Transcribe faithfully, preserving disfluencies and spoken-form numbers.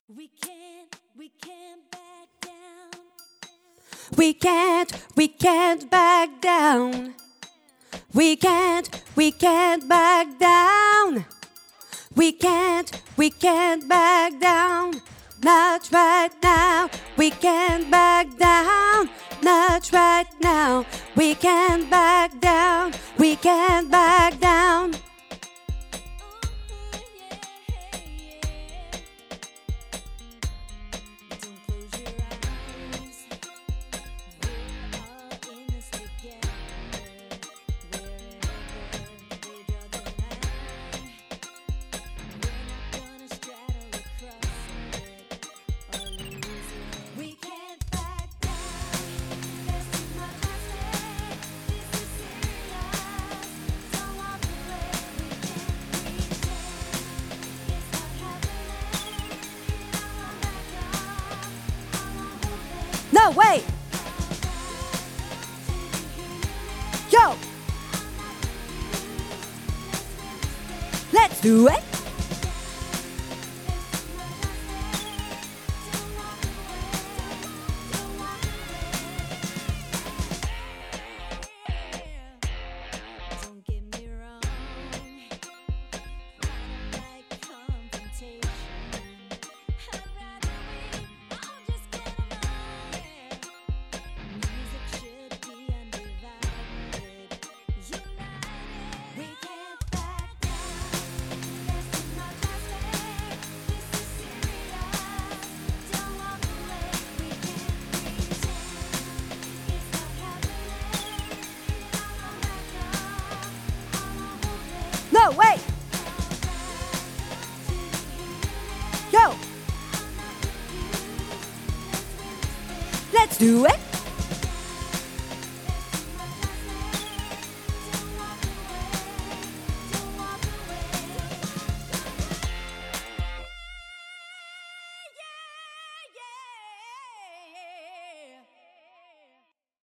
We can't, we can't back down. We can't, we can't back down. We can't, we can't back down. We can't, we can't back down. Not right now. We can't back down. Not right now. We can't back down. We can't back down. No, wait! Yo! Let's do it! Don't get me wrong, I don't like confrontation. I'd rather we all just get along. Music should be undivided, united. We can't back down. There's too much at stake. This is serious. Don't walk away. We can't pretend it's not happening. I'ma back up. I'ma hold it. No, wait! Yo! Let's do it!